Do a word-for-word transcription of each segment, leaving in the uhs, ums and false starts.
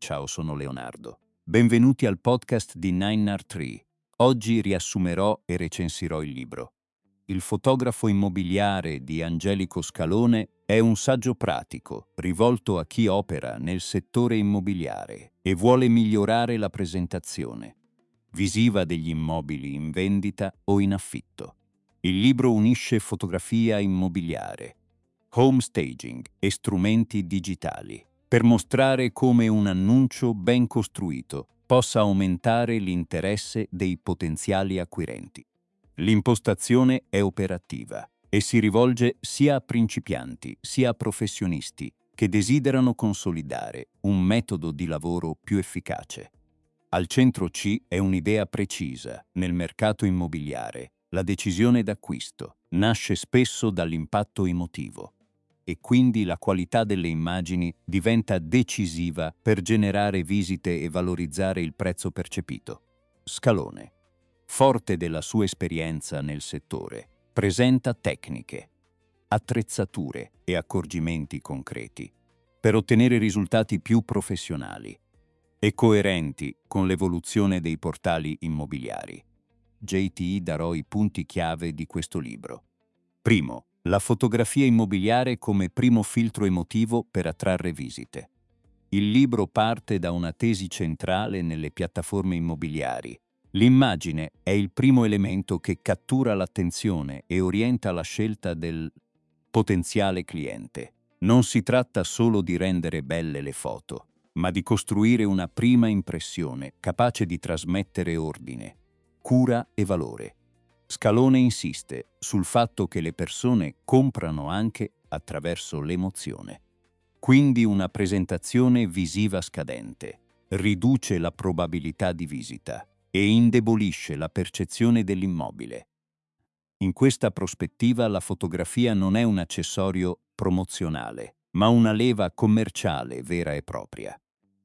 Ciao, sono Leonardo. Benvenuti al podcast di nine R tre. Oggi riassumerò e recensirò il libro. Il fotografo immobiliare di Angelico Scalone è un saggio pratico rivolto a chi opera nel settore immobiliare e vuole migliorare la presentazione visiva degli immobili in vendita o in affitto. Il libro unisce fotografia immobiliare, home staging e strumenti digitali per mostrare come un annuncio ben costruito possa aumentare l'interesse dei potenziali acquirenti. L'impostazione è operativa e si rivolge sia a principianti sia a professionisti che desiderano consolidare un metodo di lavoro più efficace. Al centro C è un'idea precisa. Nel mercato immobiliare, la decisione d'acquisto nasce spesso dall'impatto emotivo e quindi la qualità delle immagini diventa decisiva per generare visite e valorizzare il prezzo percepito. Scalone, forte della sua esperienza nel settore, presenta tecniche, attrezzature e accorgimenti concreti per ottenere risultati più professionali e coerenti con l'evoluzione dei portali immobiliari. J T I darò i punti chiave di questo libro. Primo, la fotografia immobiliare come primo filtro emotivo per attrarre visite. Il libro parte da una tesi centrale nelle piattaforme immobiliari. L'immagine è il primo elemento che cattura l'attenzione e orienta la scelta del potenziale cliente. Non si tratta solo di rendere belle le foto, ma di costruire una prima impressione capace di trasmettere ordine, cura e valore. Scalone insiste sul fatto che le persone comprano anche attraverso l'emozione. Quindi una presentazione visiva scadente riduce la probabilità di visita e indebolisce la percezione dell'immobile. In questa prospettiva la fotografia non è un accessorio promozionale, ma una leva commerciale vera e propria.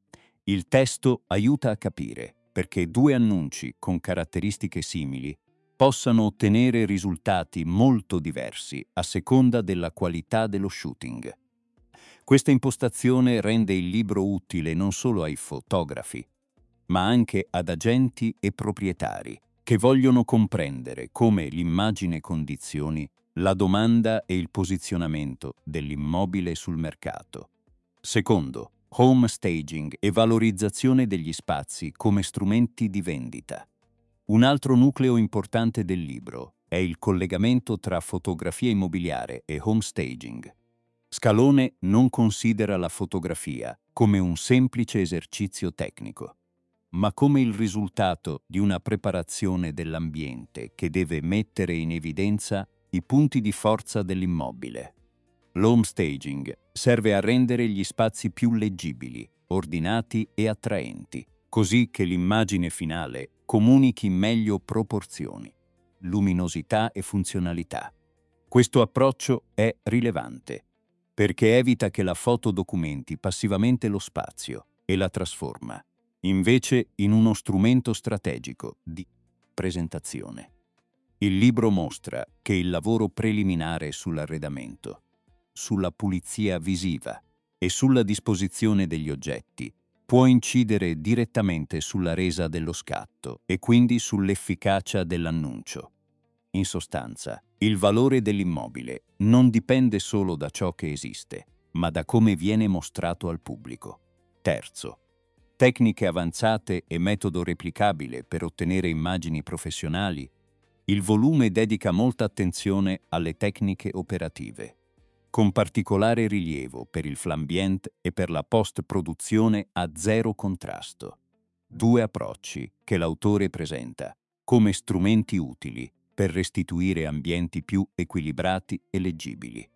Il testo aiuta a capire perché due annunci con caratteristiche simili possano ottenere risultati molto diversi a seconda della qualità dello shooting. Questa impostazione rende il libro utile non solo ai fotografi, ma anche ad agenti e proprietari che vogliono comprendere come l'immagine condizioni la domanda e il posizionamento dell'immobile sul mercato. Secondo, home staging e valorizzazione degli spazi come strumenti di vendita. Un altro nucleo importante del libro è il collegamento tra fotografia immobiliare e home staging. Scalone non considera la fotografia come un semplice esercizio tecnico, ma come il risultato di una preparazione dell'ambiente che deve mettere in evidenza i punti di forza dell'immobile. L'home staging serve a rendere gli spazi più leggibili, ordinati e attraenti, così che l'immagine finale comunichi meglio proporzioni, luminosità e funzionalità. Questo approccio è rilevante, perché evita che la foto documenti passivamente lo spazio e la trasforma, invece, in uno strumento strategico di presentazione. Il libro mostra che il lavoro preliminare sull'arredamento, sulla pulizia visiva e sulla disposizione degli oggetti può incidere direttamente sulla resa dello scatto e quindi sull'efficacia dell'annuncio. In sostanza, il valore dell'immobile non dipende solo da ciò che esiste, ma da come viene mostrato al pubblico. Terzo, tecniche avanzate e metodo replicabile per ottenere immagini professionali. Il volume dedica molta attenzione alle tecniche operative, con particolare rilievo per il flambient e per la post-produzione a zero contrasto. Due approcci che l'autore presenta come strumenti utili per restituire ambienti più equilibrati e leggibili.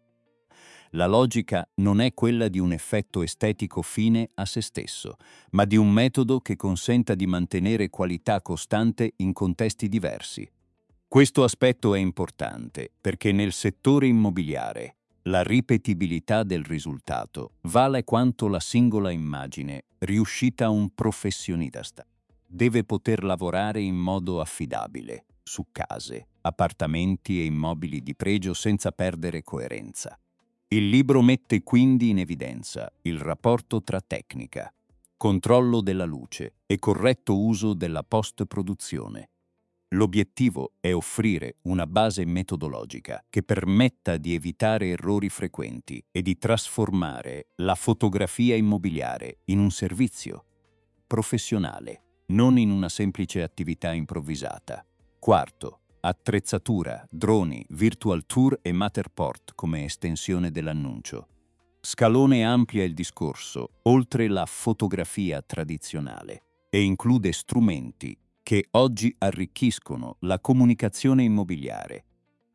La logica non è quella di un effetto estetico fine a se stesso, ma di un metodo che consenta di mantenere qualità costante in contesti diversi. Questo aspetto è importante perché nel settore immobiliare la ripetibilità del risultato vale quanto la singola immagine riuscita a un professionista. Deve poter lavorare in modo affidabile su case, appartamenti e immobili di pregio senza perdere coerenza. Il libro mette quindi in evidenza il rapporto tra tecnica, controllo della luce e corretto uso della post-produzione. L'obiettivo è offrire una base metodologica che permetta di evitare errori frequenti e di trasformare la fotografia immobiliare in un servizio professionale, non in una semplice attività improvvisata. Quarto, attrezzatura, droni, virtual tour e Matterport come estensione dell'annuncio. Scalone amplia il discorso oltre la fotografia tradizionale e include strumenti che oggi arricchiscono la comunicazione immobiliare,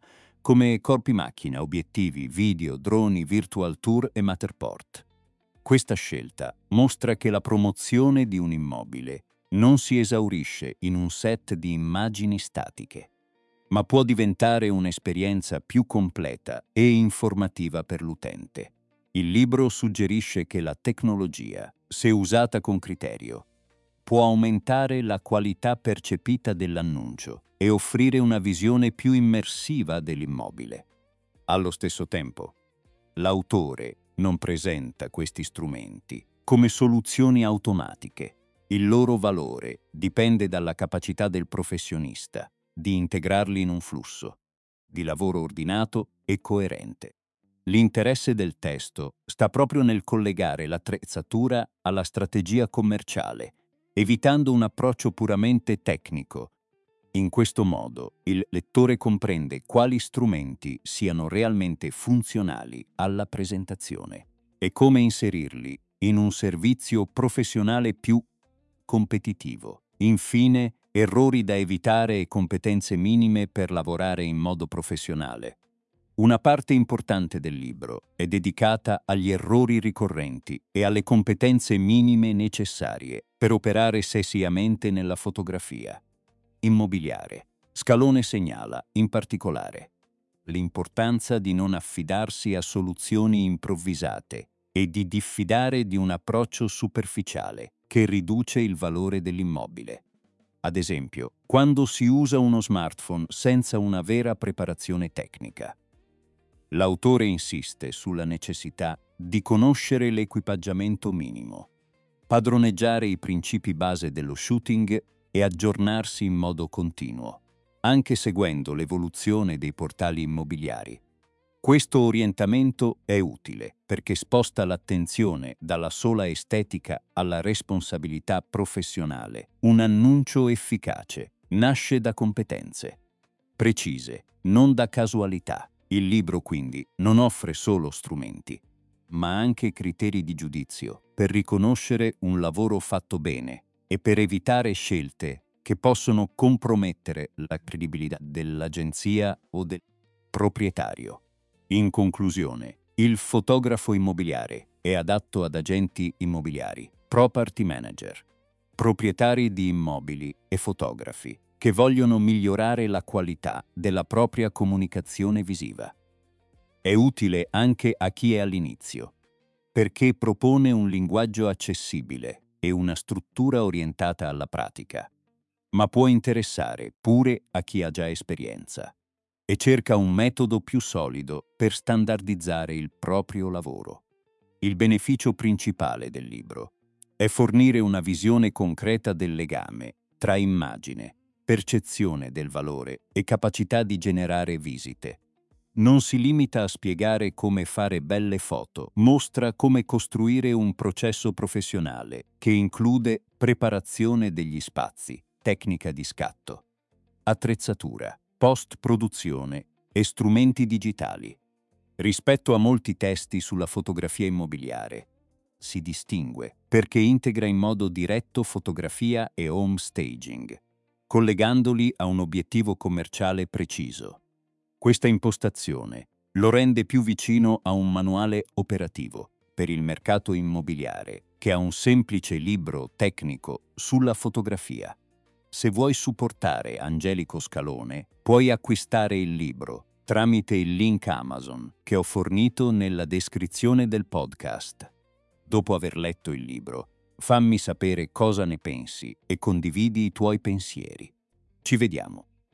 come corpi macchina, obiettivi, video, droni, virtual tour e Matterport. Questa scelta mostra che la promozione di un immobile non si esaurisce in un set di immagini statiche, ma può diventare un'esperienza più completa e informativa per l'utente. Il libro suggerisce che la tecnologia, se usata con criterio, può aumentare la qualità percepita dell'annuncio e offrire una visione più immersiva dell'immobile. Allo stesso tempo, l'autore non presenta questi strumenti come soluzioni automatiche. Il loro valore dipende dalla capacità del professionista di integrarli in un flusso di lavoro ordinato e coerente. L'interesse del testo sta proprio nel collegare l'attrezzatura alla strategia commerciale, evitando un approccio puramente tecnico. In questo modo, il lettore comprende quali strumenti siano realmente funzionali alla presentazione e come inserirli in un servizio professionale più competitivo. Infine, errori da evitare e competenze minime per lavorare in modo professionale. Una parte importante del libro è dedicata agli errori ricorrenti e alle competenze minime necessarie per operare sessiamente nella fotografia immobiliare. Scalone segnala, in particolare, l'importanza di non affidarsi a soluzioni improvvisate e di diffidare di un approccio superficiale che riduce il valore dell'immobile. Ad esempio, quando si usa uno smartphone senza una vera preparazione tecnica. L'autore insiste sulla necessità di conoscere l'equipaggiamento minimo, padroneggiare i principi base dello shooting e aggiornarsi in modo continuo, anche seguendo l'evoluzione dei portali immobiliari. Questo orientamento è utile perché sposta l'attenzione dalla sola estetica alla responsabilità professionale. Un annuncio efficace nasce da competenze precise, non da casualità. Il libro quindi non offre solo strumenti, ma anche criteri di giudizio per riconoscere un lavoro fatto bene e per evitare scelte che possono compromettere la credibilità dell'agenzia o del proprietario. In conclusione, il fotografo immobiliare è adatto ad agenti immobiliari, property manager, proprietari di immobili e fotografi che vogliono migliorare la qualità della propria comunicazione visiva. È utile anche a chi è all'inizio, perché propone un linguaggio accessibile e una struttura orientata alla pratica, ma può interessare pure a chi ha già esperienza e cerca un metodo più solido per standardizzare il proprio lavoro. Il beneficio principale del libro è fornire una visione concreta del legame tra immagine, percezione del valore e capacità di generare visite. Non si limita a spiegare come fare belle foto, mostra come costruire un processo professionale che include preparazione degli spazi, tecnica di scatto, attrezzatura, post-produzione e strumenti digitali. Rispetto a molti testi sulla fotografia immobiliare, si distingue perché integra in modo diretto fotografia e home staging, collegandoli a un obiettivo commerciale preciso. Questa impostazione lo rende più vicino a un manuale operativo per il mercato immobiliare che a un semplice libro tecnico sulla fotografia. Se vuoi supportare Angelico Scalone, puoi acquistare il libro tramite il link Amazon che ho fornito nella descrizione del podcast. Dopo aver letto il libro, fammi sapere cosa ne pensi e condividi i tuoi pensieri. Ci vediamo